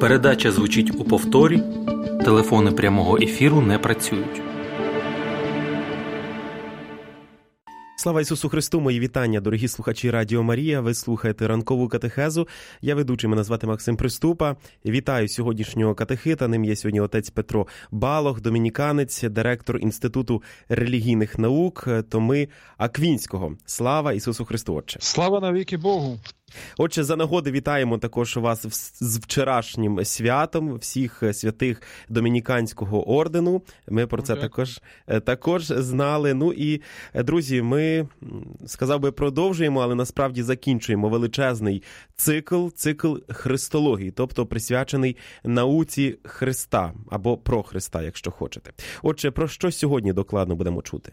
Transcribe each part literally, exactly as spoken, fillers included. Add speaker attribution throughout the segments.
Speaker 1: Передача звучить у повторі. Телефони прямого ефіру не працюють.
Speaker 2: Слава Ісусу Христу, мої вітання, дорогі слухачі Радіо Марія. Ви слухаєте ранкову катехезу. Я ведучий, мене звати Максим Приступа. Вітаю сьогоднішнього катехита. Ним є сьогодні отець Петро Балох, домініканець, директор Інституту релігійних наук Томи Аквінського. Слава Ісусу Христу, Отче!
Speaker 3: Слава навіки Богу!
Speaker 2: Отже, за нагоди вітаємо також вас з вчорашнім святом всіх святих Домініканського ордену. Ми про це також, також знали. Ну і, друзі, ми, сказав би, продовжуємо, але насправді закінчуємо величезний цикл, цикл христології, тобто присвячений науці Христа, або про Христа, якщо хочете. Отже, про що сьогодні докладно будемо чути?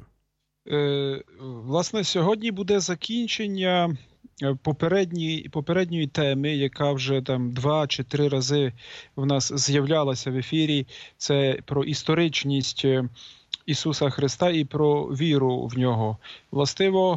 Speaker 3: Е, власне, сьогодні буде закінчення попередньої, попередньої теми, яка вже там два чи три рази в нас з'являлася в ефірі. Це про історичність Ісуса Христа і про віру в Нього. Властиво,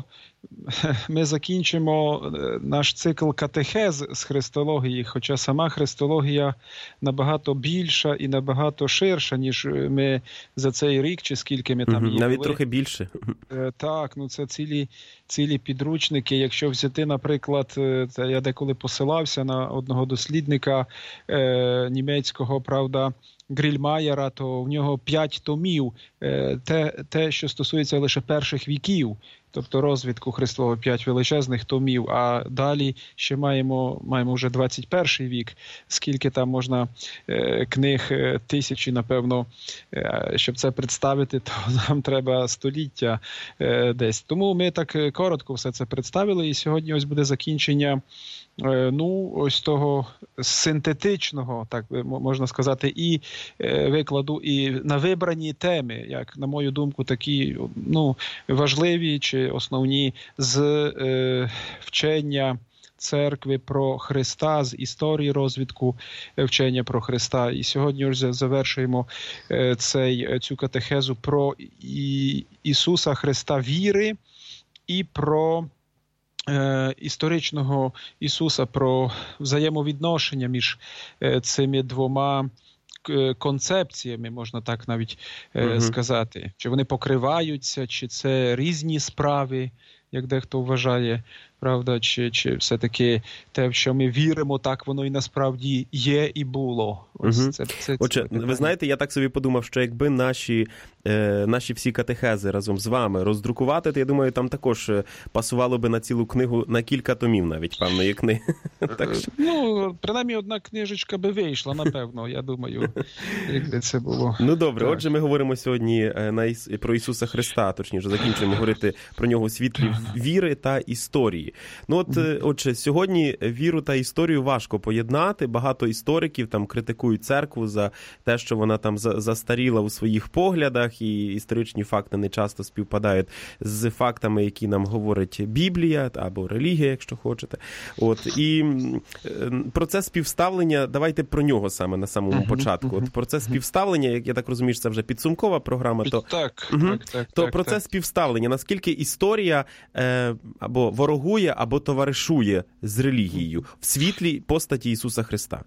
Speaker 3: ми закінчимо наш цикл катехез з христології, хоча сама христологія набагато більша і набагато ширша, ніж ми за цей рік, чи скільки ми там її
Speaker 2: навіть трохи більше.
Speaker 3: Так, ну це цілі, цілі підручники. Якщо взяти, наприклад, це я деколи посилався на одного дослідника е, німецького, правда, Грільмаєра, то в нього п'ять томів, те, те, що стосується лише перших віків, тобто розвитку Христового, п'ять величезних томів, а далі ще маємо, маємо вже двадцять перший вік, скільки там можна е, книг, е, тисячі, напевно, е, щоб це представити, то нам треба століття е, десь. Тому ми так коротко все це представили, і сьогодні ось буде закінчення ну, ось того синтетичного, так можна сказати, і е, викладу, і на вибрані теми, як, на мою думку, такі, ну, важливі чи основні з е, вчення церкви про Христа, з історії розвитку вчення про Христа. І сьогодні вже завершуємо е, цей, цю катехезу про і, Ісуса Христа віри і про історичного Ісуса, про взаємовідношення між цими двома концепціями, можна так навіть uh-huh. сказати. Чи вони покриваються, чи це різні справи, як дехто вважає, правда, чи, чи все-таки те, в що ми віримо, так воно і насправді є і було. Ось
Speaker 2: угу.
Speaker 3: це, це,
Speaker 2: Отже,
Speaker 3: це
Speaker 2: ви знаєте, я так собі подумав, що якби наші, е, наші всі катехези разом з вами роздрукувати, то я думаю, там також пасувало би на цілу книгу, на кілька томів навіть, певної книги. Так що... Ну,
Speaker 3: принаймні одна книжечка би вийшла, напевно, я думаю, якби це було.
Speaker 2: Ну, добре, так. Отже, ми говоримо сьогодні на Іс... про Ісуса Христа, точніше, закінчуємо говорити про Нього у світлі віри та історії. Ну от, отже, сьогодні віру та історію важко поєднати. Багато істориків там критикують церкву за те, що вона там застаріла у своїх поглядах, і історичні факти не часто співпадають з фактами, які нам говорить Біблія або релігія, якщо хочете. От, і процес співставлення, давайте про нього саме на самому uh-huh, початку. Uh-huh. От процес співставлення, як я так розумію, це вже підсумкова програма, то,
Speaker 3: так,
Speaker 2: угу,
Speaker 3: так, так,
Speaker 2: то
Speaker 3: так,
Speaker 2: процес
Speaker 3: так.
Speaker 2: співставлення, наскільки історія е, або ворогує, або товаришує з релігією в світлі постаті Ісуса Христа?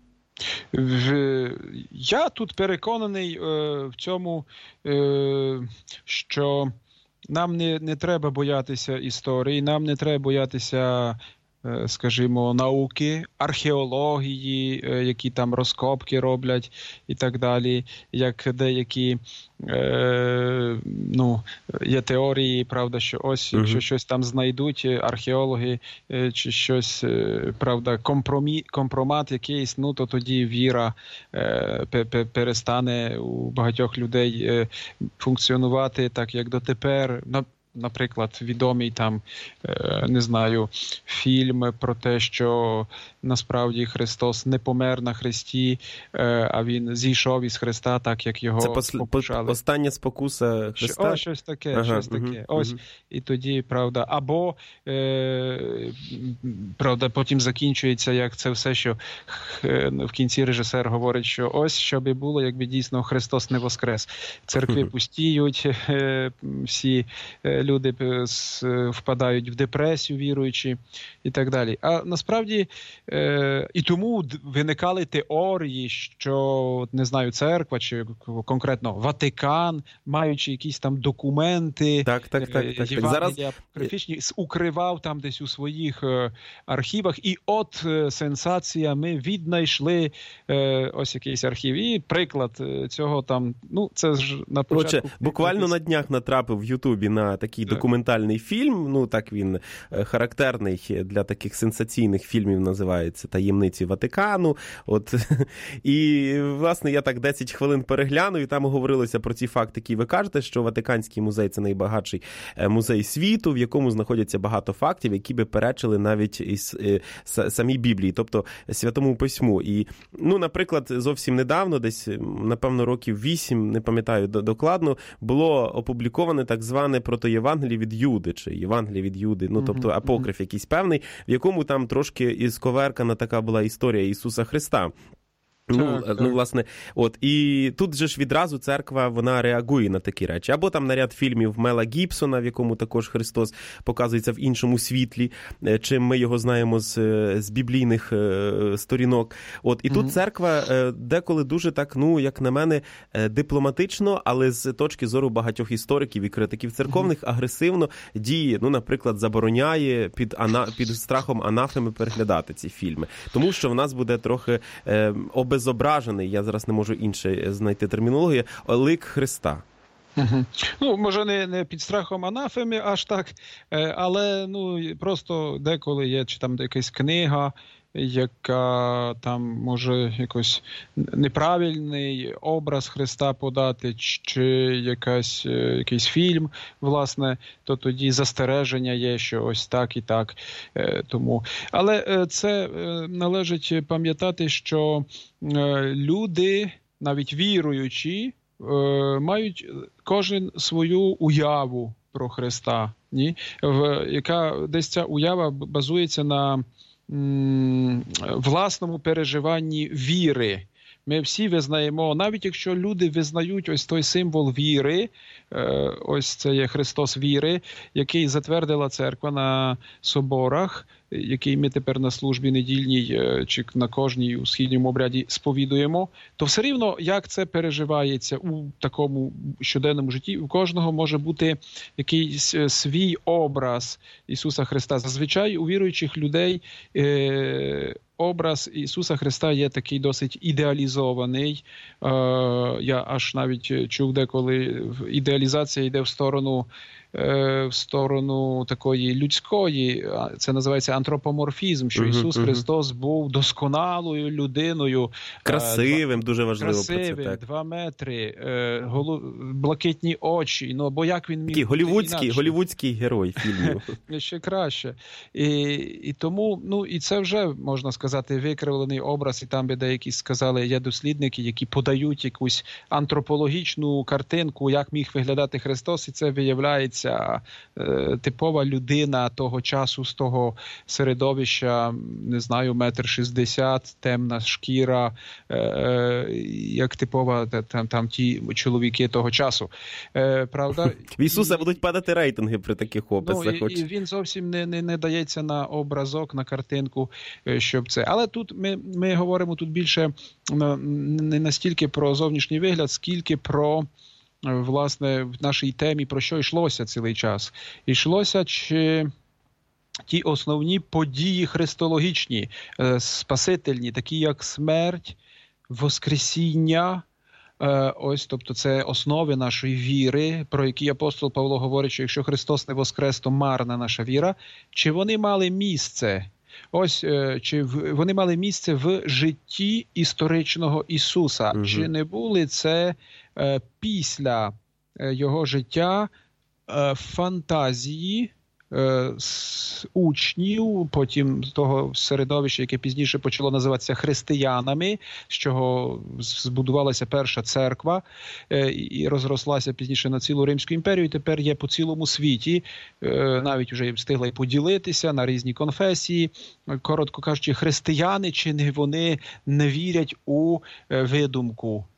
Speaker 3: Я тут переконаний е, в цьому, е, що нам не, не треба боятися історії, нам не треба боятися, скажімо, науки, археології, які там розкопки роблять і так далі, як деякі е, ну, є теорії, правда, що ось, якщо uh-huh. щось там знайдуть археологи, чи щось, правда, компромі, компромат якийсь, ну, то тоді віра е, перестане у багатьох людей е, функціонувати так, як дотепер. Наприклад, відомий там, не знаю, фільм про те, що насправді Христос не помер на хресті, а Він зійшов із хреста, так як його
Speaker 2: Це спокушали. Це остання спокуса Христа?
Speaker 3: О, щось таке, ага, щось таке. Угу, Ось, угу. І тоді, правда, або, е, правда, потім закінчується, як це все, що в кінці режисер говорить, що ось, що би було, якби дійсно Христос не воскрес. Церкви пустіють, е, всі люди впадають в депресію, віруючи, і так далі. А насправді е, і тому виникали теорії, що, не знаю, церква чи конкретно Ватикан, маючи якісь там документи,
Speaker 2: так, так, так, так, так.
Speaker 3: Євангелія апокрифічні, укривав там десь у своїх е, архівах. І от е, сенсація, ми віднайшли е, ось якийсь архів. І приклад цього там, ну, це ж на початку...
Speaker 2: Отже, буквально на днях натрапив в Ютубі на такий так. документальний фільм, ну, так він характерний для таких сенсаційних фільмів, називається «Таємниці Ватикану». От, і, власне, я так десять хвилин переглянув, і там говорилося про ці факти, які ви кажете, що Ватиканський музей – це найбагатший музей світу, в якому знаходяться багато фактів, які би перечили навіть із самій Біблії, тобто Святому Письму. І, ну, наприклад, зовсім недавно, десь, напевно, років вісім, не пам'ятаю докладно, було опубліковане так зване протоєвангеліє від Юди, чи Євангеліє від Юди, ну, тобто апокриф якийсь певний, в якому там трошки ісковеркана така була історія Ісуса Христа. Ну, так, так. ну, власне, от, і тут же ж відразу церква, вона реагує на такі речі. Або там на ряд фільмів Мела Гібсона, в якому також Христос показується в іншому світлі, чим ми його знаємо з, з біблійних е, сторінок. От, і mm-hmm. тут церква е, деколи дуже так, ну, як на мене, е, дипломатично, але з точки зору багатьох істориків і критиків церковних, mm-hmm. агресивно діє, ну, наприклад, забороняє під, ана, під страхом анафеми переглядати ці фільми. Тому що в нас буде трохи е, обез зображений, я зараз не можу інше знайти термінологію, лик Христа.
Speaker 3: Угу. Ну, може, не, не під страхом анафеми аж так, але, ну, просто деколи є, чи там якась книга, яка там може якось неправильний образ Христа подати, чи якась, якийсь фільм, власне, то тоді застереження є, що ось так і так. Тому. Але це належить пам'ятати, що люди, навіть віруючі, мають кожен свою уяву про Христа, ні? В, яка десь ця уява базується на власному переживанні віри. Ми всі визнаємо, навіть якщо люди визнають ось той символ віри, ось це є Христос віри, який затвердила церква на соборах, який ми тепер на службі недільній чи на кожній у східньому обряді сповідуємо, то все рівно, як це переживається у такому щоденному житті, у кожного може бути якийсь свій образ Ісуса Христа. Зазвичай у віруючих людей е- образ Ісуса Христа є такий досить ідеалізований. Е- я аж навіть чув деколи, ідеалізація йде в сторону в сторону такої людської, це називається антропоморфізм, що uh-huh, Ісус uh-huh. Христос був досконалою людиною.
Speaker 2: Красивим, два, дуже важливо
Speaker 3: красивим,
Speaker 2: про це, так.
Speaker 3: Два метри, голу, блакитні очі, ну, бо як він міг
Speaker 2: Такий голівудський, голівудський герой фільмів.
Speaker 3: Ще краще. І, і тому, ну, і це вже, можна сказати, викривлений образ, і там би деякі сказали, є дослідники, які подають якусь антропологічну картинку, як міг виглядати Христос, і це виявляється типова людина того часу з того середовища, не знаю, метр шістдесят, темна шкіра, як типова там, там ті чоловіки того часу. Правда?
Speaker 2: В Ісуса і, будуть падати рейтинги при таких описах.
Speaker 3: Ну, і, і він зовсім не, не, не дається на образок, на картинку, щоб це. Але тут ми, ми говоримо тут більше не настільки про зовнішній вигляд, скільки про власне, в нашій темі про що йшлося цілий час? Йшлося, чи ті основні події христологічні, спасительні, такі як смерть, воскресіння, ось, тобто це основи нашої віри, про які апостол Павло говорить, що якщо Христос не воскрес, то марна наша віра, чи вони мали місце? Ось, чи вони мали місце в житті історичного Ісуса? Угу. Чи не були це е, після його життя е, фантазії е, з учнів, потім того середовища, яке пізніше почало називатися християнами, з чого збудувалася перша церква е, і розрослася пізніше на цілу Римську імперію, і тепер є по цілому світі, е, навіть вже встигла й поділитися на різні конфесії. Коротко кажучи, християни, чи не вони не вірять у видумку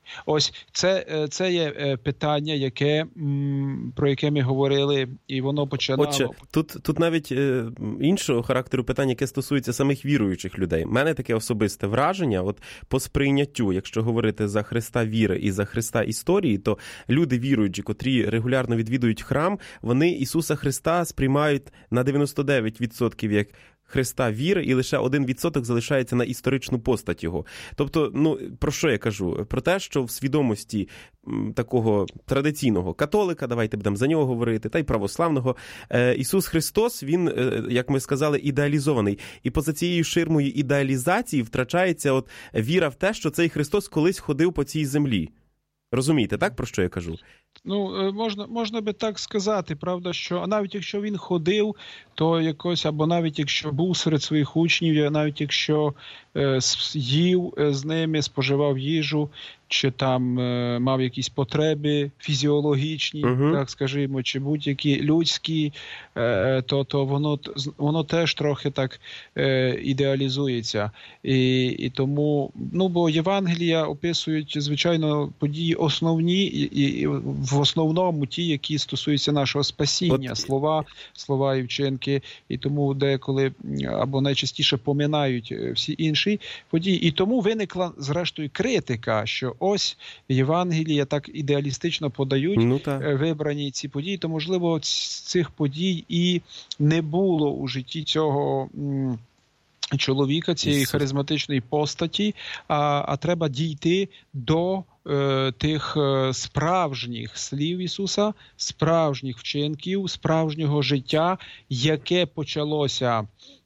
Speaker 3: Ось це, це є питання, яке, про яке ми говорили, і воно починало.
Speaker 2: Отже, тут, тут навіть е, іншого характеру питання, яке стосується самих віруючих людей. У мене таке особисте враження, от по сприйняттю, якщо говорити за Христа віри і за Христа історії, то люди віруючі, котрі регулярно відвідують храм, вони Ісуса Христа сприймають на дев'яносто дев'ять відсотків як Христа віри, і лише один відсоток залишається на історичну постать його. Тобто, ну, про що я кажу? Про те, що в свідомості м, такого традиційного католика, давайте будемо за нього говорити, та й православного, е, Ісус Христос, він, е, як ми сказали, ідеалізований. І поза цією ширмою ідеалізації втрачається от віра в те, що цей Христос колись ходив по цій землі. Розумієте, так, про що я кажу?
Speaker 3: Ну, можна, можна би так сказати, правда, що навіть якщо він ходив, то якось, або навіть якщо був серед своїх учнів, навіть якщо е, їв з ними, споживав їжу, чи там е, мав якісь потреби фізіологічні, uh-huh. так скажімо, чи будь-які людські, е, то, то воно, воно теж трохи так е, ідеалізується. І, і тому, ну, бо Євангелія описують, звичайно, події основні, і, і в основному ті, які стосуються нашого спасіння, От... слова, слова і вчинки, і тому деколи, або найчастіше поминають всі інші події. І тому виникла, зрештою, критика, що ось Євангелія так ідеалістично подають ну, вибрані ці події, то, можливо, цих подій і не було у житті цього м- чоловіка, цієї харизматичної постаті, а, а треба дійти до е, тих е, справжніх слів Ісуса, справжніх вчинків, справжнього життя, яке почалося,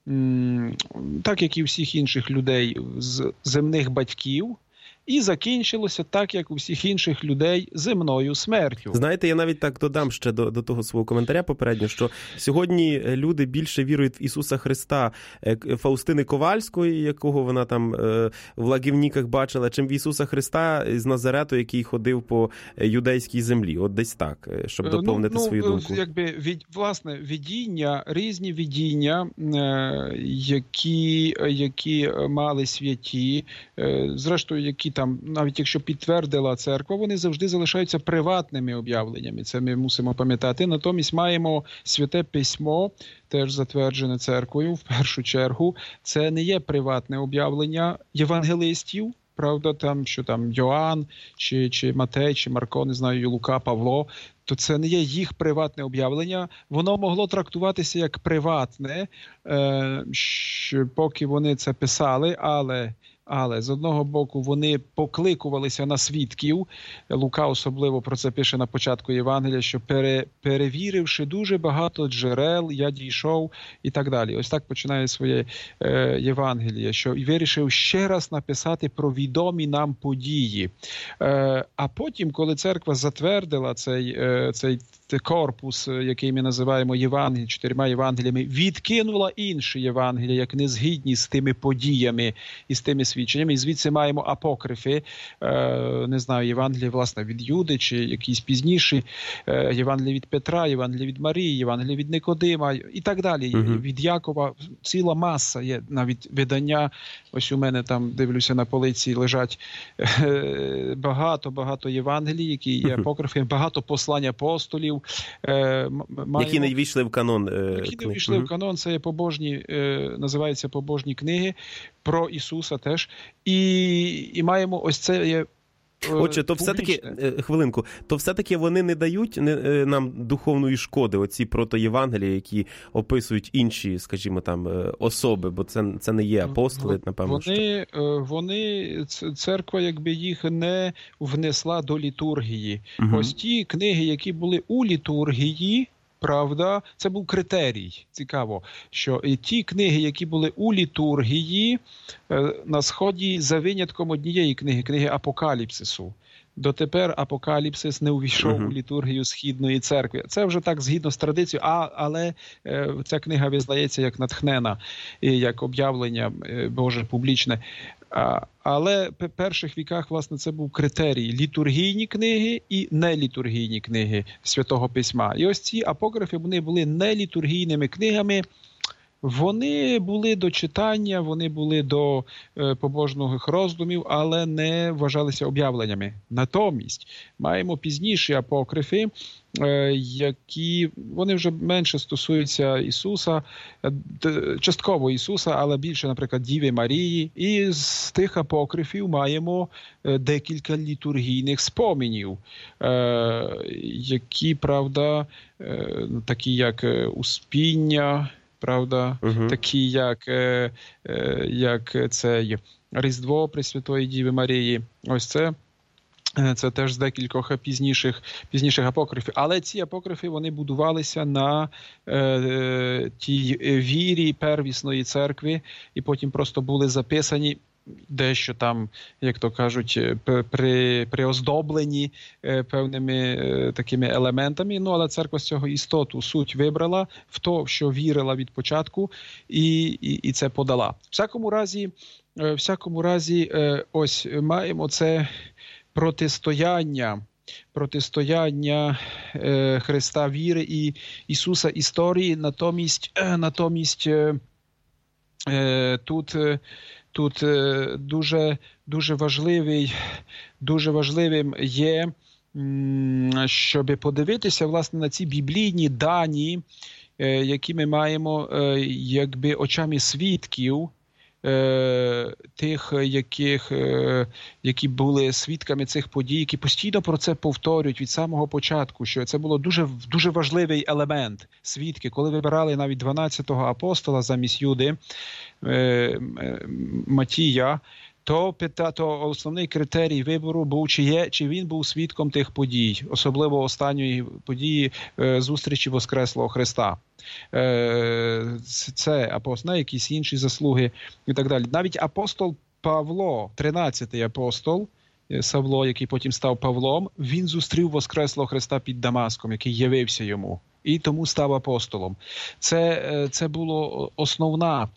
Speaker 3: м- так як і всіх інших людей, з земних батьків, і закінчилося так, як у всіх інших людей, земною смертю.
Speaker 2: Знаєте, я навіть так додам ще до, до того свого коментаря попередньо, що сьогодні люди більше вірують в Ісуса Христа Фаустини Ковальської, якого вона там в Лагівніках бачила, чим в Ісуса Христа з Назарету, який ходив по юдейській землі. От десь так, щоб доповнити
Speaker 3: ну,
Speaker 2: свою
Speaker 3: ну,
Speaker 2: думку.
Speaker 3: Якби, від, власне, видіння, різні видіння, які, які мали святі, зрештою, які там, навіть якщо підтвердила церква, вони завжди залишаються приватними об'явленнями. Це ми мусимо пам'ятати. Натомість маємо Святе Письмо, теж затверджене церквою, в першу чергу. Це не є приватне об'явлення євангелистів, правда, там, що там Йоанн, чи, чи Матей, чи Марко, не знаю, Лука, Павло, то це не є їх приватне об'явлення. Воно могло трактуватися як приватне, е, що, поки вони це писали, але... Але, з одного боку, вони покликувалися на свідків. Лука особливо про це пише на початку Євангелія, що пере, перевіривши дуже багато джерел, я дійшов і так далі. Ось так починає своє е, Євангеліє, що вирішив ще раз написати про відомі нам події. Е, а потім, коли церква затвердила цей, е, цей корпус, який ми називаємо Євангелієм, чотирма Євангеліями, відкинула інші Євангелія, як не згідні з тими подіями і з тими свідченнями. І звідси маємо апокрифи, е, не знаю, Євангелії, власне, від Юди, чи якісь пізніші, е, Євангелії від Петра, Євангелії від Марії, Євангелії від Никодима і так далі. Uh-huh. Від Якова ціла маса є, навіть видання, ось у мене там, дивлюся, на полиці лежать е, багато-багато Євангелій, які є апокрифи, багато послань апостолів. Е, маємо,
Speaker 2: які не ввійшли в канон. Е,
Speaker 3: які не ввійшли uh-huh. в канон, це є побожні, е, називаються побожні книги про Ісуса теж. І, і маємо ось це є.
Speaker 2: Отже, то все-таки, хвилинку, то все-таки вони не дають нам духовної шкоди, оці протоєвангелії, які описують інші, скажімо, там, особи, бо це, це не є апостоли, напевно.
Speaker 3: Вони, вони, церква, якби їх не внесла до літургії. Угу. Ось ті книги, які були у літургії, правда, це був критерій. Цікаво, що ті книги, які були у літургії, на Сході за винятком однієї книги, книги Апокаліпсису. Дотепер Апокаліпсис не увійшов uh-huh. у літургію Східної церкви. Це вже так згідно з традицією, а, але е, ця книга визнається як натхнена, і як об'явлення е, Боже публічне. А, але в перших віках, власне, це був критерій: літургійні книги і нелітургійні книги Святого Письма. І ось ці апокрифи, вони були нелітургійними книгами, Вони були до читання, вони були до е, побожних роздумів, але не вважалися об'явленнями. Натомість маємо пізніші апокрифи, е, які вони вже менше стосуються Ісуса, е, частково Ісуса, але більше, наприклад, Діви Марії. І з тих апокрифів маємо е, декілька літургійних спомінів, е, які, правда, е, такі як Успіння, правда, uh-huh. такі, як, е, е, як це Різдво Пресвятої Діви Марії. Ось це, це теж з декількох пізніших, пізніших апокрифів. Але ці апокрифи, вони будувалися на е, тій вірі первісної церкви, і потім просто були записані дещо там, як то кажуть, при, приоздоблені е, певними е, такими елементами. Ну, але церква з цього істоту суть вибрала в то, що вірила від початку, і, і, і це подала. В всякому разі, е, всякому разі е, ось маємо це протистояння, протистояння е, Христа віри і Ісуса історії. Натомість, е, натомість е, е, тут е, Тут дуже, дуже важливий, дуже важливим є, щоб подивитися, власне, на ці біблійні дані, які ми маємо, якби, очами свідків, тих, яких, які були свідками цих подій, які постійно про це повторюють від самого початку, що це було дуже, дуже важливий елемент. Свідки, коли вибирали навіть дванадцятого апостола замість Юди, Матія, то, то основний критерій вибору був, чи, є, чи він був свідком тих подій, особливо останньої події зустрічі Воскреслого Христа. Це апостол, якісь інші заслуги і так далі. Навіть апостол Павло, тринадцятий апостол, Савло, який потім став Павлом, він зустрів Воскреслого Христа під Дамаском, який явився йому, і тому став апостолом. Це, це було основна,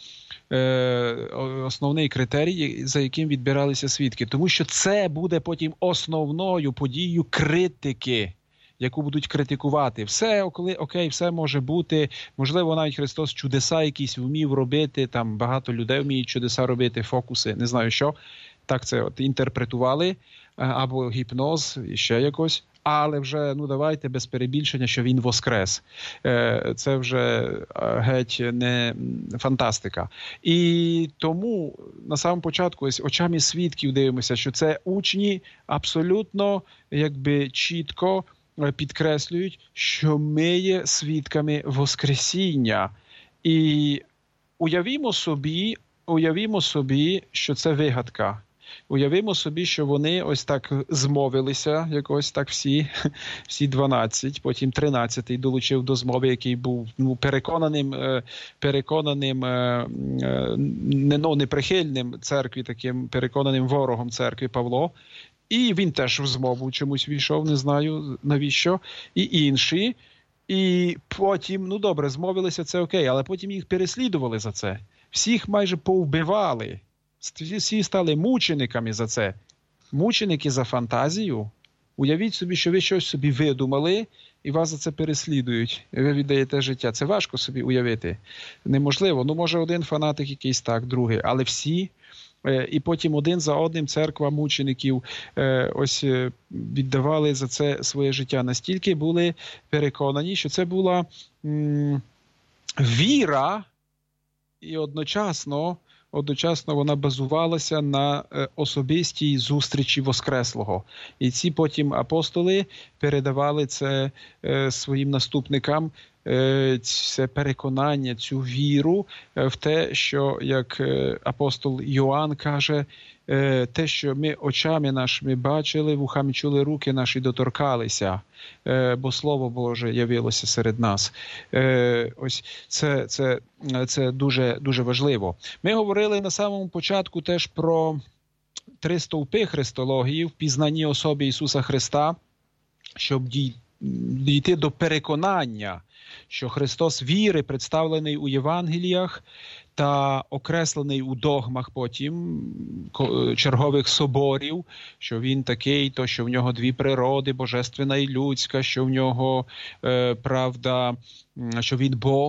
Speaker 3: основний критерій, за яким відбиралися свідки. Тому що це буде потім основною подією критики, яку будуть критикувати. Все, окей, все може бути. Можливо, навіть Христос чудеса якісь вмів робити, там багато людей вміють чудеса робити, фокуси, не знаю що. Так це от інтерпретували, або гіпноз, і ще якось. Але вже, ну давайте, без перебільшення, що він воскрес. Це вже геть не фантастика. І тому на самому початку ось очами свідків дивимося, що це учні абсолютно, якби, чітко підкреслюють, що ми є свідками воскресіння. І уявімо собі, уявімо собі, що це вигадка. Уявімо собі, що вони ось так змовилися, якось так всі, всі дванадцять, потім тринадцятий долучив до змови, який був, ну, переконаним, переконаним, не, ну, неприхильним церкві, таким переконаним ворогом церкви Павло. І він теж в змову чомусь війшов, не знаю навіщо, і інші. І потім, ну добре, змовилися, це окей, але потім їх переслідували за це. Всіх майже повбивали. Всі стали мучениками за це. Мученики за фантазію. Уявіть собі, що ви щось собі видумали, і вас за це переслідують. І ви віддаєте життя. Це важко собі уявити. Неможливо. Ну, може, один фанатик якийсь так, другий. Але всі. І потім один за одним церква мучеників ось віддавали за це своє життя. Настільки були переконані, що це була м- віра, і одночасно Одночасно вона базувалася на особистій зустрічі Воскреслого. І ці потім апостоли передавали це своїм наступникам, це переконання, цю віру в те, що, як апостол Йоанн каже, те, що ми очами нашими бачили, вухами чули, руки наші доторкалися, бо Слово Боже явилося серед нас. Ось це, це, це дуже, дуже важливо. Ми говорили на самому початку теж про три стовпи христології в пізнанні особи Ісуса Христа, щоб дійти до переконання, що Христос віри, представлений у Євангеліях та окреслений у догмах потім чергових соборів, що він такий, то що в нього дві природи, божественна і людська, що в нього, е, правда, що він Бог,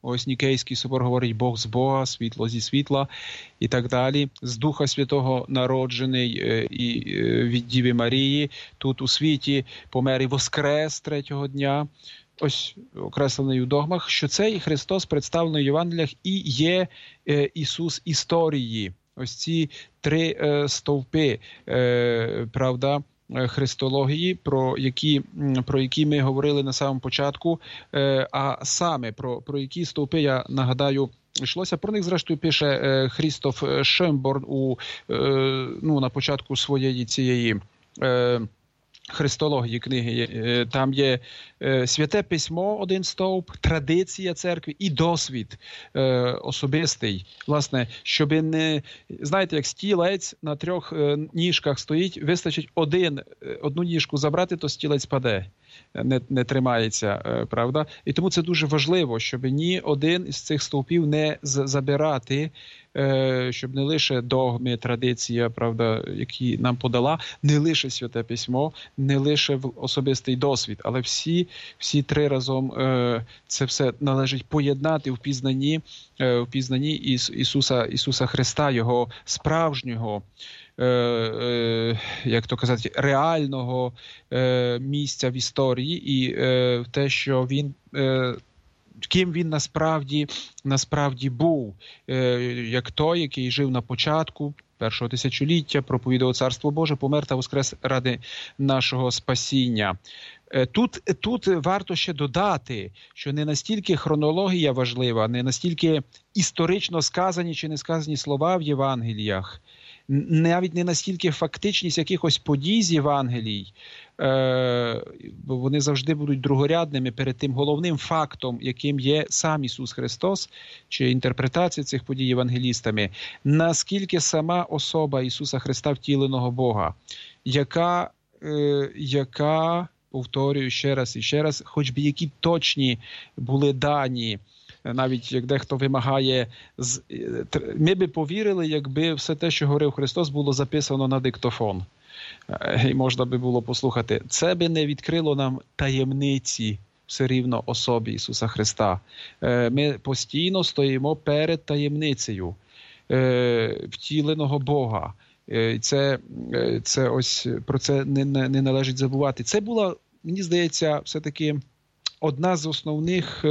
Speaker 3: Ось Нікейський собор говорить Бог з Бога, світло зі світла і так далі. З Духа Святого народжений і від Діви Марії. Тут у світі помер і воскрес третього дня. Ось окреслений у догмах, що цей Христос, представлений в Євангеліях, і є Ісус історії. Ось ці три е, стовпи, е, правда, христології, про які, про які ми говорили на самому початку, е, а саме про, про які стовпи, я нагадаю, йшлося. Про них, зрештою, пише е, Хрістоф Шемборн у, е, ну, на початку своєї цієї е, христології книги. Там є Святе Письмо, один стовп, традиція церкви і досвід е, особистий. Власне, щоб не, знаєте, як стілець на трьох е, ніжках стоїть, вистачить один, одну ніжку забрати, то стілець паде, не, не тримається, е, правда? І тому це дуже важливо, щоб ні один із цих стовпів не забирати, е, щоб не лише догми, традиція, правда, які нам подала, не лише Святе Письмо, не лише особистий досвід, але всі Всі три разом е, це все належить поєднати в пізнанні, е, в пізнанні Іс, Ісуса, Ісуса Христа, Його справжнього, е, е, як то казати, реального е, місця в історії і е, те, що Він, е, ким Він насправді, насправді був, е, як той, який жив на початку першого тисячоліття, проповідував Царство Боже, помер та воскрес ради нашого спасіння. Тут, тут варто ще додати, що не настільки хронологія важлива, не настільки історично сказані чи не сказані слова в Євангеліях, навіть не настільки фактичність якихось подій з Євангелій, е, бо вони завжди будуть другорядними перед тим головним фактом, яким є сам Ісус Христос, чи інтерпретація цих подій євангелістами, наскільки сама особа Ісуса Христа, втіленого Бога, яка, е, яка повторюю ще раз і ще раз, хоч би які точні були дані, навіть як дехто вимагає, ми би повірили, якби все те, що говорив Христос, було записано на диктофон. І можна би було послухати. Це би не відкрило нам таємниці все рівно особі Ісуса Христа. Ми постійно стоїмо перед таємницею втіленого Бога. Це, це ось, про це не, не, не належить забувати. Це була, мені здається, все-таки одна з основних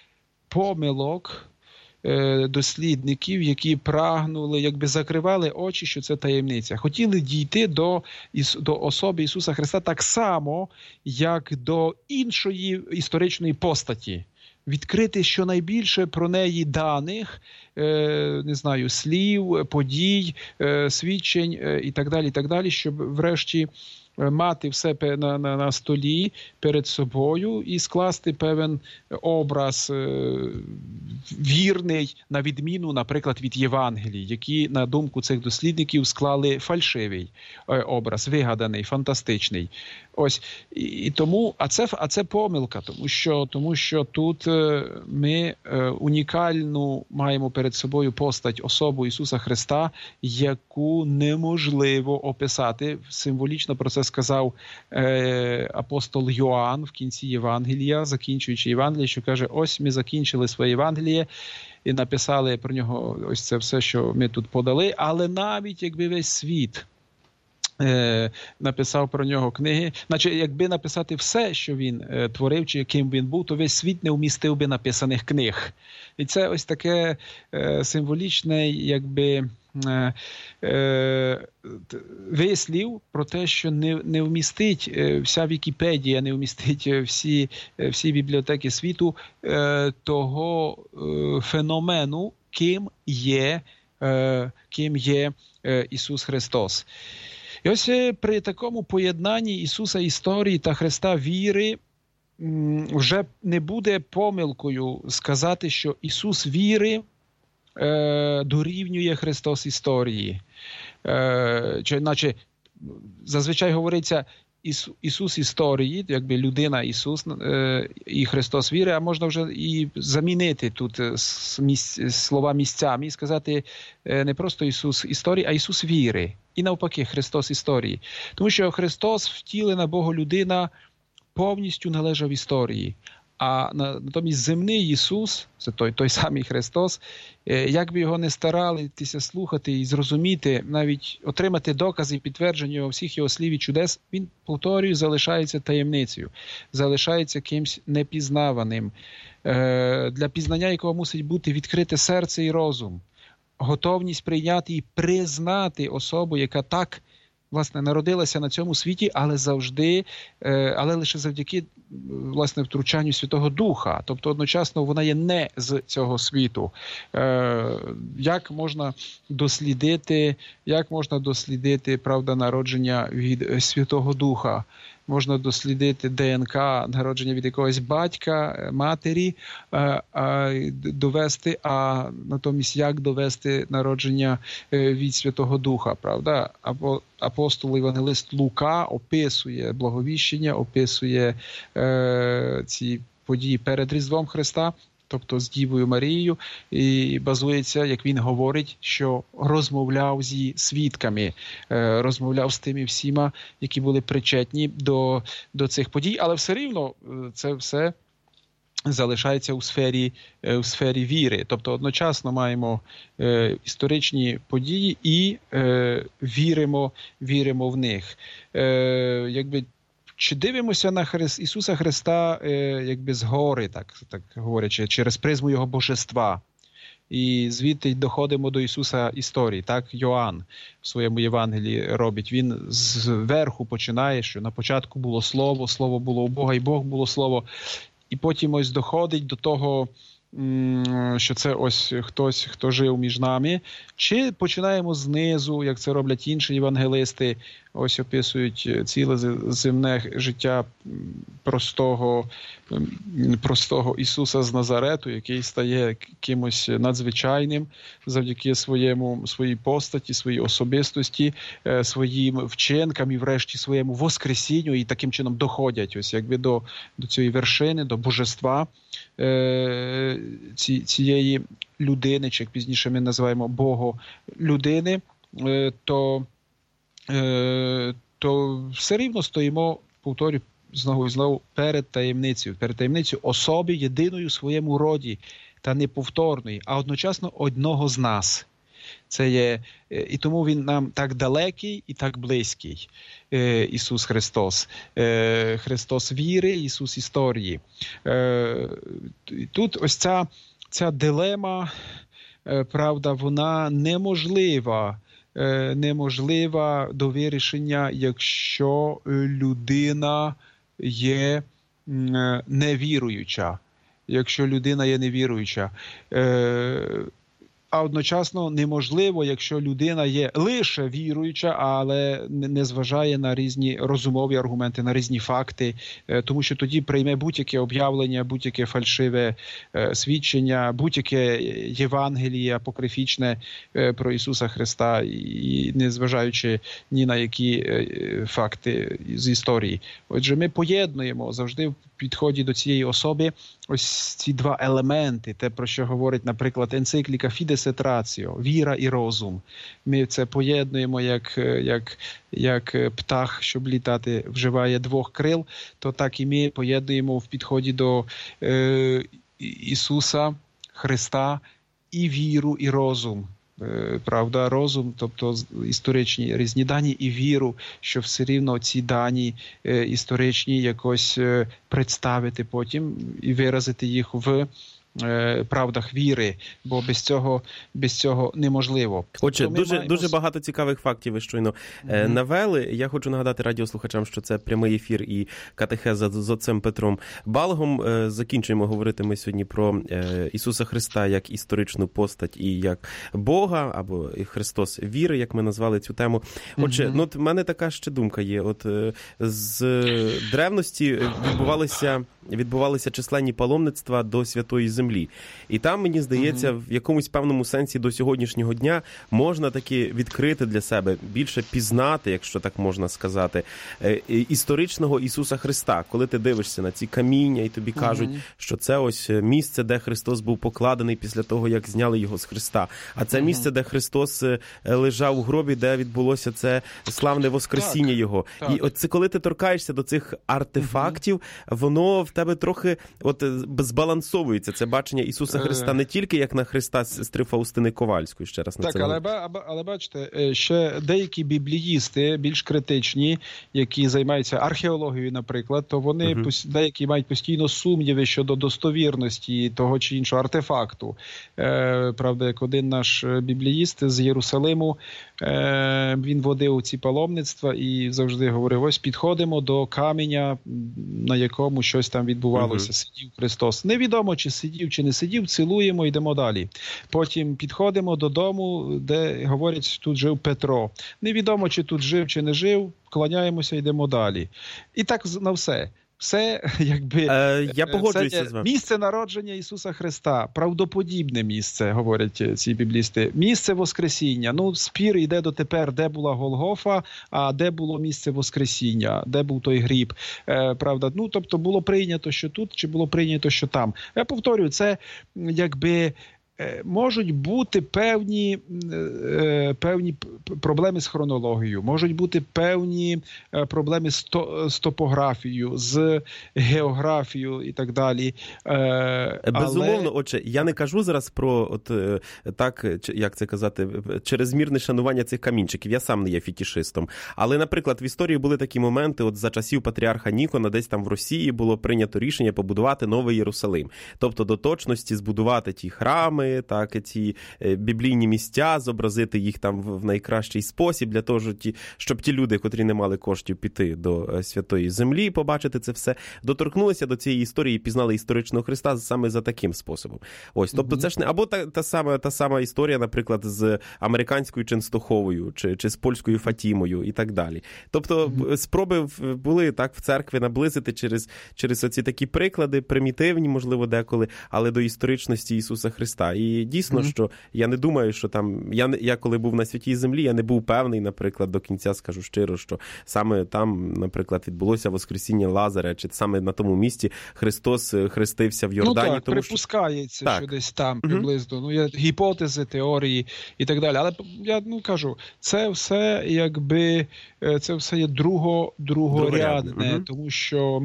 Speaker 3: помилок дослідників, які прагнули, якби закривали очі, що це таємниця. Хотіли дійти до, до особи Ісуса Христа так само, як до іншої історичної постаті. Відкрити щонайбільше про неї даних, е, не знаю, слів, подій, е, свідчень е, і так далі, і так далі, щоб врешті мати все на, на, на столі перед собою і скласти певен образ е, вірний, на відміну, наприклад, від Євангелій, які, на думку цих дослідників, склали фальшивий е, образ, вигаданий, фантастичний. Ось, і, і тому, а це, а це помилка, тому що, тому що тут е, ми е, унікальну маємо перед собою постать, особу Ісуса Христа, яку неможливо описати. Символічно про це сказав е, апостол Йоанн в кінці Євангелія, закінчуючи Євангеліє, що каже, ось ми закінчили своє Євангеліє і написали про нього ось це все, що ми тут подали, але навіть якби весь світ Е, написав про нього книги. Значить, якби написати все, що він е, творив, чи яким він був, то весь світ не вмістив би написаних книг. І це ось таке е, символічне, якби, е, е, вислів про те, що не, не вмістить е, вся Вікіпедія, не вмістить всі, е, всі бібліотеки світу е, того е, феномену, ким є, е, ким є е, Ісус Христос. І ось при такому поєднанні Ісуса історії та Христа віри вже не буде помилкою сказати, що Ісус віри е, дорівнює Христос історії. Е, чи, наче, зазвичай говориться Ісус, Ісус історії, якби людина Ісус е, і Христос віри, а можна вже і замінити тут місць, слова місцями і сказати е, не просто Ісус історії, а Ісус віри. І навпаки, Христос історії. Тому що Христос, втілена Богу людина, повністю належав історії. А натомість земний Ісус, це той, той самий Христос, як би його не старалися слухати і зрозуміти, навіть отримати докази, підтвердження всіх його слів і чудес, він, повторюю, залишається таємницею, залишається кимсь непізнаваним, для пізнання якого мусить бути відкрите серце і розум, готовність прийняти і признати особу, яка так, власне, народилася на цьому світі, але завжди, але лише завдяки, власне, втручанню Святого Духа. Тобто, одночасно, вона є не з цього світу. Як можна дослідити, як можна дослідити, правда, народження від Святого Духа? Можна дослідити ДНК, народження від якогось батька, матері, довести, а натомість як довести народження від Святого Духа, правда? Або апостол Євангелист Лука описує благовіщення, описує е, ці події перед Різдвом Христа, тобто з Дівою Марією, і базується, як він говорить, що розмовляв зі свідками, розмовляв з тими всіма, які були причетні до, до цих подій, але все рівно це все залишається у сфері, у сфері віри. Тобто одночасно маємо е, історичні події і е, віримо, віримо в них. Е, якби Чи дивимося на Христ, Ісуса Христа е, якби згори, так, так говорячи, через призму Його божества? І звідти доходимо до Ісуса історії. Так, Йоанн в своєму Євангелії робить. Він зверху починає, що на початку було Слово, Слово було у Бога, і Бог було Слово. І потім ось доходить до того, що це ось хтось, хто жив між нами. Чи починаємо знизу, як це роблять інші євангелисти, ось описують ціле земне життя простого, простого Ісуса з Назарету, який стає кимось надзвичайним завдяки своєму, своїй постаті, своїй особистості, своїм вчинкам і врешті своєму воскресінню, і таким чином доходять ось якби до, до цієї вершини, до божества е, ці, цієї людини, чи як пізніше ми називаємо Бого людини, е, то то все рівно стоїмо, повторюю, знову і знову, перед таємницею, перед таємницею особи єдиної у своєму роді та неповторної, а одночасно одного з нас. Це є, і тому він нам так далекий і так близький, Ісус Христос. Христос віри, Ісус історії. Тут ось ця, ця дилема, правда, вона неможлива, неможлива до вирішення, якщо людина є невіруюча. Якщо людина є невіруюча. А одночасно неможливо, якщо людина є лише віруюча, але не зважає на різні розумові аргументи, на різні факти, тому що тоді прийме будь-яке об'явлення, будь-яке фальшиве свідчення, будь-яке Євангеліє апокрифічне про Ісуса Христа, і не зважаючи ні на які факти з історії. Отже, ми поєднуємо завжди в підході до цієї особи ось ці два елементи, те, про що говорить, наприклад, енцикліка Fides et Ratio, віра і розум. Ми це поєднуємо, як, як, як птах, щоб літати, вживає двох крил, то так і ми поєднуємо в підході до е, Ісуса Христа і віру, і розум. Правда, розум, тобто історичні різні дані, і віру, що все рівно ці дані е, історичні якось е, представити потім і виразити їх в е, правдах віри, бо без цього, без цього неможливо.
Speaker 2: Отже, дуже, маємо... дуже багато цікавих фактів ви щойно mm-hmm. навели. Я хочу нагадати радіослухачам, що це прямий ефір і катехеза з отцем Петром Балгом. Закінчуємо говорити ми сьогодні про Ісуса Христа як історичну постать і як Бога, або Христос віри, як ми назвали цю тему. Отже, mm-hmm. ну, от в мене така ще думка є. От з древності відбувалися, відбувалися численні паломництва до Святої Землі. І там, мені здається, mm-hmm. в якомусь певному сенсі до сьогоднішнього дня можна таки відкрити для себе, більше пізнати, якщо так можна сказати, історичного Ісуса Христа. Коли ти дивишся на ці каміння і тобі кажуть, mm-hmm. що це ось місце, де Христос був покладений після того, як зняли його з хреста. А це mm-hmm. місце, де Христос лежав у гробі, де відбулося це славне воскресіння так, його. Так. І от це коли ти торкаєшся до цих артефактів, mm-hmm. воно в тебе трохи от збалансовується це бачення Ісуса Христа не тільки як на Христа сестри Фаустини Ковальської, ще раз на
Speaker 3: так,
Speaker 2: це
Speaker 3: але, але, але бачите, ще деякі бібліїсти, більш критичні, які займаються археологією, наприклад, то вони угу. деякі мають постійно сумніви щодо достовірності того чи іншого артефакту. Е, правда, як один наш бібліїст з Єрусалиму, е, він водив ці паломництва і завжди говорив, ось підходимо до каменя, на якому щось там відбувалося, угу. сидів Христос. Невідомо, чи сидів, чи не сидів, цілуємо, йдемо далі. Потім підходимо додому, де, говорять, тут жив Петро. Невідомо, чи тут жив, чи не жив, кланяємося, йдемо далі. І так на все. Все, якби,
Speaker 2: е, я погоджуюся з вами.
Speaker 3: Місце народження Ісуса Христа, правдоподібне місце, говорять ці біблісти. Місце Воскресіння. Ну, спір йде дотепер, де була Голгофа, а де було місце Воскресіння, де був той гріб. Е, правда, ну, тобто було прийнято, що тут, чи було прийнято, що там. Я повторюю, це якби... Можуть бути певні, певні проблеми з хронологією, можуть бути певні проблеми з, то, з топографією, з географією і так далі.
Speaker 2: Безумовно, але... отже, я не кажу зараз про, от, так, як це казати, чрезмірне шанування цих камінчиків. Я сам не є фетішистом. Але, наприклад, в історії були такі моменти, от за часів патріарха Нікона, десь там в Росії було прийнято рішення побудувати новий Єрусалим. Тобто до точності збудувати ті храми, так, ці біблійні місця, зобразити їх там в найкращий спосіб, для того, щоб ті люди, котрі не мали коштів піти до Святої Землі, побачити це все, доторкнулися до цієї історії і пізнали історичного Христа саме за таким способом. Ось, тобто це ж не, або та, та, сама, та сама історія, наприклад, з американською Ченстоховою, чи, чи з польською Фатімою і так далі. Тобто спроби були так в церкві наблизити через, через оці такі приклади, примітивні, можливо, деколи, але до історичності Ісуса Христа. І дійсно, mm-hmm. що я не думаю, що там, я, я коли був на Святій Землі, я не був певний, наприклад, до кінця скажу щиро, що саме там, наприклад, відбулося Воскресіння Лазаря, чи саме на тому місці Христос хрестився в Йордані.
Speaker 3: Ну так,
Speaker 2: тому,
Speaker 3: припускається,
Speaker 2: що, так.
Speaker 3: що десь там приблизно. Mm-hmm. Ну, є гіпотези, теорії і так далі. Але я ну, кажу, це все якби, це все є друго, другорядне, mm-hmm. тому що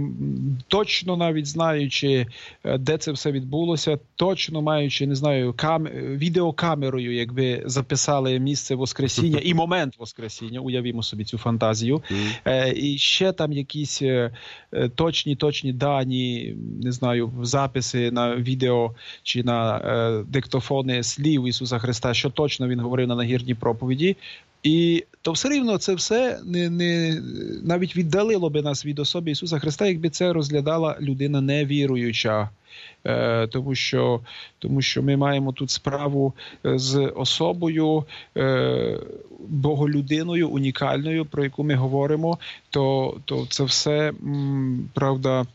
Speaker 3: точно навіть знаючи, де це все відбулося, точно маючи, не знаю, кам... відеокамерою, якби записали місце Воскресіння і момент Воскресіння, уявімо собі цю фантазію. Mm. Е, і ще там якісь е, точні, точні дані, не знаю, записи на відео чи на е, диктофони слів Ісуса Христа, що точно Він говорив на нагірній проповіді. І то все рівно це все не, не, навіть віддалило би нас від особи Ісуса Христа, якби це розглядала людина невіруюча. Е, тому, що, тому що ми маємо тут справу з особою, е, боголюдиною, унікальною, про яку ми говоримо, то, то це все, м, правда,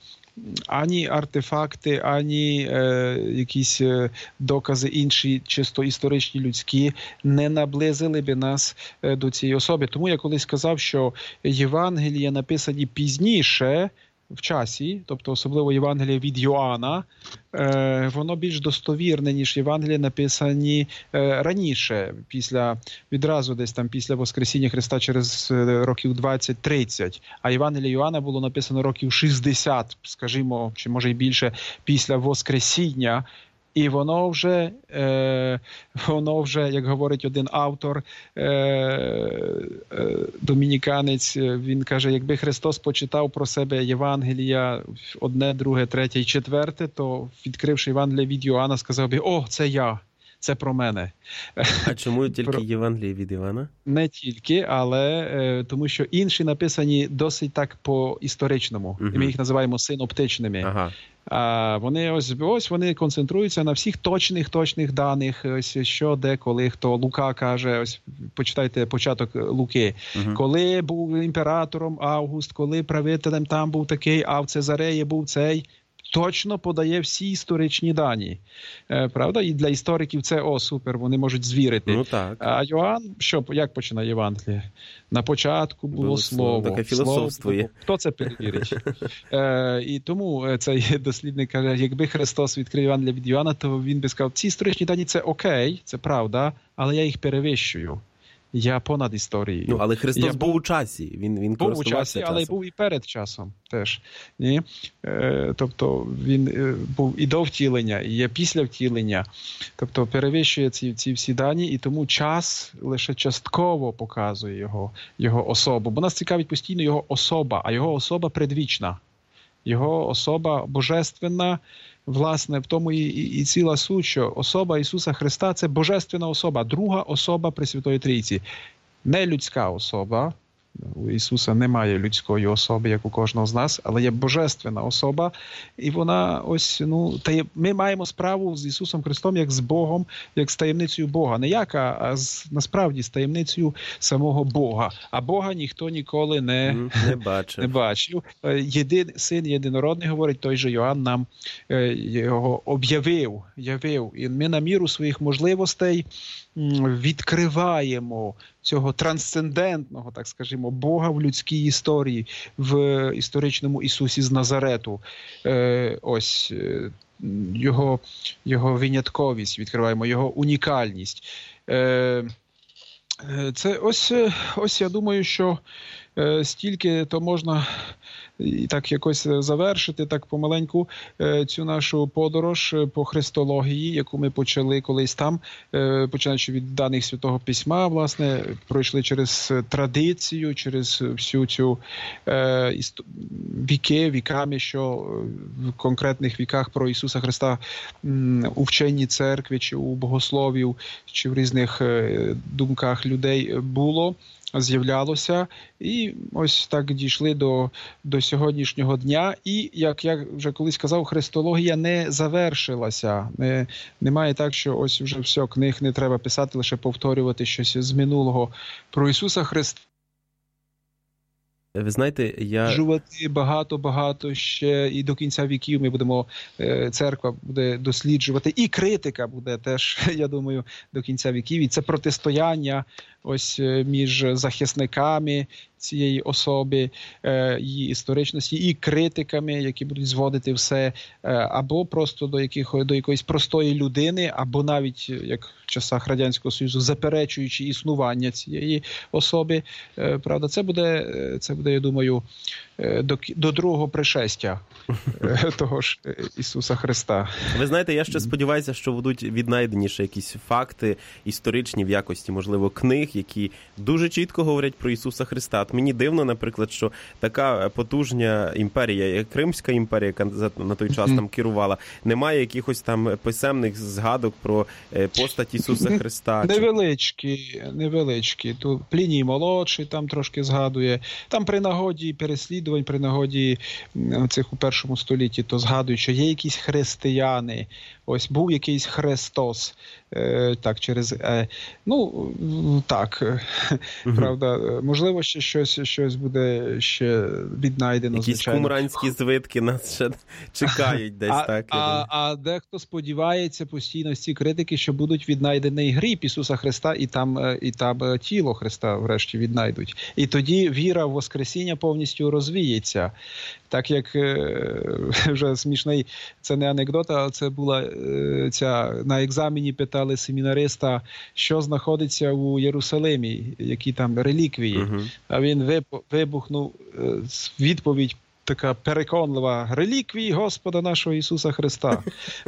Speaker 3: ані артефакти, ані е, якісь е, докази інші, чисто історичні, людські, не наблизили би нас е, до цієї особи. Тому я колись сказав, що Євангелія написані пізніше, в часі, тобто особливо Євангеліє від Йоанна, е, воно більш достовірне, ніж Євангелії написані е, раніше, після, відразу десь там після Воскресіння Христа через е, років двадцять-тридцять. А Євангеліє Йоанна було написано років шістдесят, скажімо, чи може й більше, після Воскресіння. І воно вже, е, воно вже, як говорить один автор, е, е, домініканець, він каже, якби Христос почитав про себе Євангелія одне, друге, третє і четверте, то, відкривши Євангелія від Йоанна, сказав би, о, це я. Це про мене.
Speaker 2: А чому тільки про... Євангеліє від Івана? Не
Speaker 3: тільки, але е, тому що інші написані досить так по-історичному. Угу. І ми їх називаємо синоптичними. Ага. А вони ось, ось вони концентруються на всіх точних, точних даних, ось що, де, коли, хто. Лука каже, ось почитайте початок Луки. Угу. Коли був імператором Август, коли правителем там був такий, а в Цезареї був цей. Точно подає всі історичні дані. Е, правда? І для істориків це, о, супер, вони можуть звірити.
Speaker 2: Ну, так.
Speaker 3: А Йоанн, що, як починає Євангеліє? На початку було, було слово.
Speaker 2: Таке філософство є.
Speaker 3: Хто це перевірить? е, і тому цей дослідник каже, якби Христос відкрив Євангеліє від Йоанна, то він би сказав, ці історичні дані це окей, це правда, але я їх перевищую. Я понад історією.
Speaker 2: Ну, але Христос
Speaker 3: я
Speaker 2: був у часі. Він, він
Speaker 3: був у часі, але й був і перед часом теж. Ні? Е, тобто він е, був і до втілення, і є після втілення. Тобто перевищує ці, ці всі дані, і тому час лише частково показує його, його особу. Бо нас цікавить постійно його особа, а його особа предвічна. Його особа божественна, власне, в тому і, і, і ціла суть, що особа Ісуса Христа – це божественна особа, друга особа Пресвятої Трійці. Не людська особа. У Ісуса немає людської особи, як у кожного з нас, але є божественна особа, і вона ось, ну, та є, ми маємо справу з Ісусом Христом як з Богом, як з таємницею Бога. Не як, а з, насправді з таємницею самого Бога. А Бога ніхто ніколи не,
Speaker 2: не бачив.
Speaker 3: Не бачив. Єдин, син єдинородний, говорить той же Йоанн, нам його об'явив, явив. І ми на міру своїх можливостей відкриваємо цього трансцендентного, так скажімо, Бога в людській історії, в історичному Ісусі з Назарету. Е, ось е, його, його винятковість, відкриваємо його унікальність. Е, це ось, ось я думаю, що е, стільки то можна і так якось завершити, так помаленьку цю нашу подорож по христології, яку ми почали колись там, починаючи від даних Святого Письма, власне, пройшли через традицію, через всю цю е, іст... віки, віками, що в конкретних віках про Ісуса Христа м, у вченні церкви, чи у богословів, чи в різних е, думках людей було, з'являлося, і ось так дійшли до, до сьогоднішнього дня. І, як я вже колись казав, христологія не завершилася. Не, немає так, що ось вже все, книг не треба писати, лише повторювати щось з минулого про Ісуса Христа.
Speaker 2: Ви знаєте, я...
Speaker 3: Досліджувати багато-багато ще, і до кінця віків ми будемо, церква буде досліджувати, і критика буде теж, я думаю, до кінця віків. І це протистояння ось між захисниками цієї особи, її історичності, і критиками, які будуть зводити все, або просто до, яких, до якоїсь простої людини, або навіть, як в часах Радянського Союзу, заперечуючи існування цієї особи. Правда, це буде, це буде, я думаю, до, до другого пришестя того ж Ісуса Христа.
Speaker 2: Ви знаєте, я ще сподіваюся, що будуть віднайдені ще якісь факти історичні в якості, можливо, книг, які дуже чітко говорять про Ісуса Христа. От мені дивно, наприклад, що така потужна імперія, як Кримська імперія, яка на той час там керувала, немає якихось там писемних згадок про постать Ісуса Христа.
Speaker 3: Невеличкі, невеличкі. Тут Пліній молодший там трошки згадує. Там при нагоді переслідувань, при нагоді цих у першому столітті, то згадують, що є якісь християни, ось був якийсь Христос, е, так, через, е, ну, так, uh-huh. правда, можливо, ще щось, щось буде ще віднайдено,
Speaker 2: якісь
Speaker 3: звичайно.
Speaker 2: кумранські звитки нас ще чекають десь,
Speaker 3: а,
Speaker 2: так.
Speaker 3: А, а дехто сподівається постійно з ці критики, що будуть віднайдений гріб Ісуса Христа, і там, і там тіло Христа врешті віднайдуть. І тоді віра в Воскресіння повністю розвіється. Так як вже смішний, це не анекдота, а це була ця, на екзамені питали семінариста, що знаходиться у Єрусалимі, які там реліквії. Uh-huh. А він вибухнув відповідь така переконлива: реліквії Господа нашого Ісуса Христа.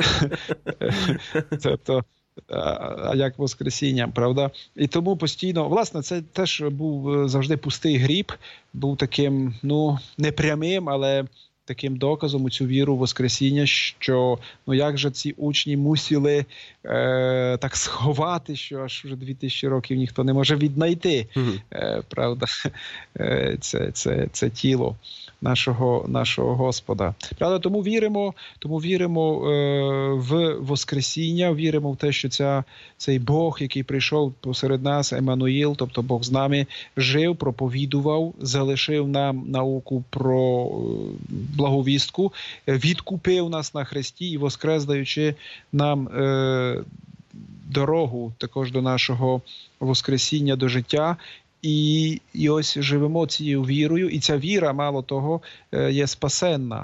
Speaker 3: Тобто, а як Воскресіння, правда? І тому постійно, власне, це теж був завжди пустий гріб, був таким, ну, непрямим, але таким доказом у цю віру в Воскресіння, що, ну, як же ці учні мусили е, так сховати, що аж вже дві тисячі років ніхто не може віднайти, mm-hmm. е, правда, е, це, це, це тіло нашого, нашого Господа. Правда, тому віримо, тому віримо е, в Воскресіння, віримо в те, що ця, цей Бог, який прийшов посеред нас, Еммануїл, тобто Бог з нами, жив, проповідував, залишив нам науку про благовістку, відкупив нас на хресті і воскрес, даючи нам е, дорогу також до нашого Воскресіння, до життя. І, і ось живемо цією вірою, і ця віра, мало того, є спасенна.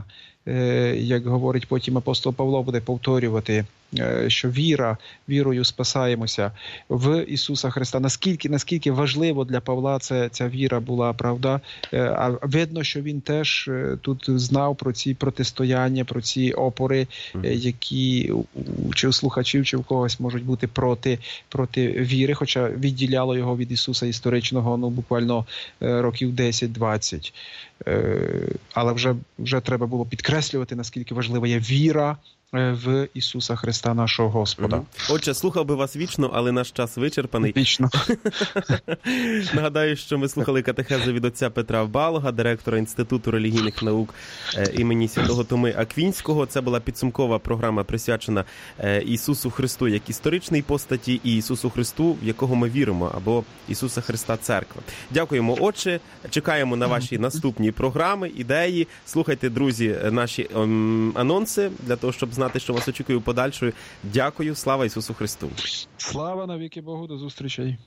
Speaker 3: як говорить потім апостол Павло, буде повторювати, що віра, вірою спасаємося в Ісуса Христа. Наскільки, наскільки важливо для Павла це, ця віра була, правда? А видно, що він теж тут знав про ці протистояння, про ці опори, які чи у слухачів, чи у когось можуть бути проти, проти віри, хоча відділяло його від Ісуса історичного, ну, буквально років десять-двадцять. Але вже, вже треба було підкреслювати, наскільки важлива є віра в Ісуса Христа, нашого Господа.
Speaker 2: Отже, слухав би вас вічно, але наш час вичерпаний.
Speaker 3: Вічно.
Speaker 2: Нагадаю, що ми слухали катехезу від отця Петра Балога, директора Інституту релігійних наук імені Святого Томи Аквінського. Це була підсумкова програма, присвячена Ісусу Христу як історичній постаті і Ісусу Христу, в якого ми віримо, або Ісуса Христа Церква. Дякуємо, отче. Чекаємо на ваші наступні програми, ідеї. Слухайте, друзі, наші анонси для того, щоб знати, що вас очікує у подальшому. Дякую. Слава Ісусу Христу.
Speaker 3: Слава навіки Богу. До зустрічей.